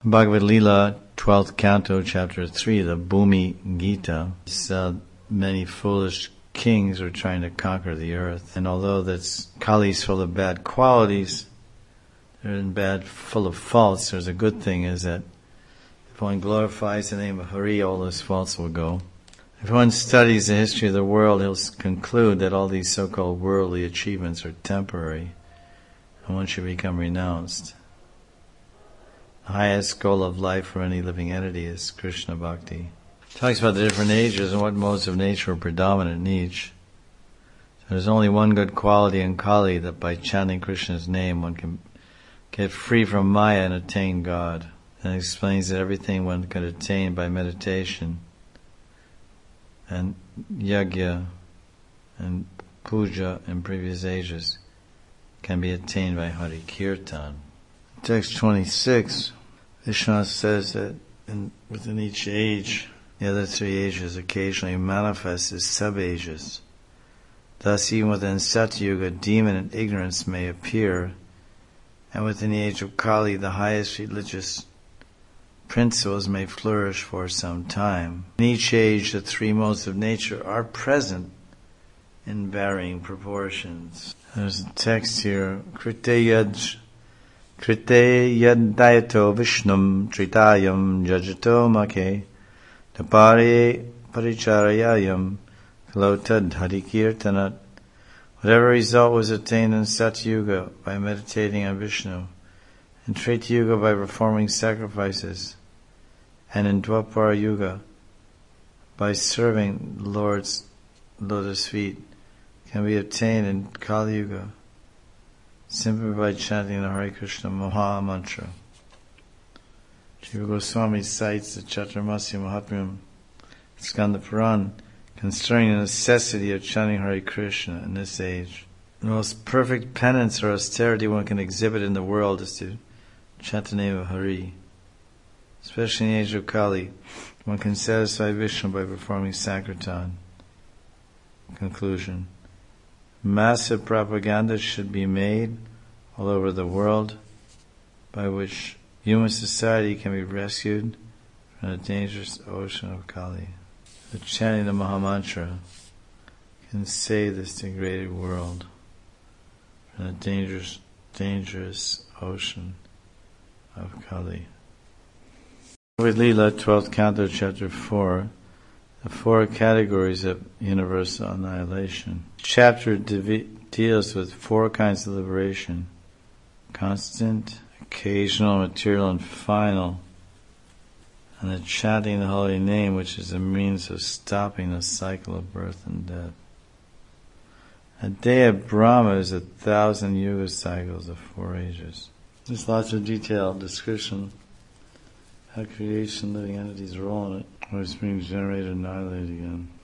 Bhagavad Lila, 12th Canto, Chapter 3, the Bhumi Gita. Many foolish kings are trying to conquer the earth. And although Kali is full of bad qualities, they're full of faults, there's a good thing is that if one glorifies the name of Hari, all those faults will go. If one studies the history of the world, he'll conclude that all these so-called worldly achievements are temporary, and one should become renounced. The highest goal of life for any living entity is Krishna Bhakti. It talks about the different ages and what modes of nature are predominant in each. So there's only one good quality in Kali, that by chanting Krishna's name one can get free from Maya and attain God. And it explains that everything one can attain by meditation and yajna and puja in previous ages can be attained by Hari Kirtan. Text 26, Vishnu says that within each age, the other three ages occasionally manifest as sub-ages. Thus, even within Satyuga, demon and ignorance may appear, and within the age of Kali, the highest religious principles may flourish for some time. In each age, the three modes of nature are present in varying proportions. There's a text here, Krite yadayato vishnum tritayam jajato make tapare paricharayayam kalotad harikirtanat. Whatever result was attained in Satyuga by meditating on Vishnu, in Treta Yuga by performing sacrifices, and in Dwapara Yuga by serving the Lord's lotus feet, can be obtained in Kali Yuga simply by chanting the Hare Krishna Maha Mantra. Jiva Goswami cites the Chaturmasya Mahaprabhu Skanda Puran concerning the necessity of chanting Hare Krishna in this age. The most perfect penance or austerity one can exhibit in the world is to chant the name of Hari. Especially in the age of Kali, one can satisfy Vishnu by performing Sankirtan. Conclusion. Massive propaganda should be made all over the world by which human society can be rescued from the dangerous ocean of Kali. The chanting the Mahamantra can save this degraded world from the dangerous ocean of Kali. With Lila, 12th Canto, Chapter 4, the four categories of universal annihilation. The chapter deals with four kinds of liberation: constant, occasional, material, and final, and the chanting the holy name, which is a means of stopping the cycle of birth and death. A day of Brahma is 1,000 yuga cycles of 4 ages. There's lots of detailed description how creation, living entities, role in it, or it's being generated and annihilated again.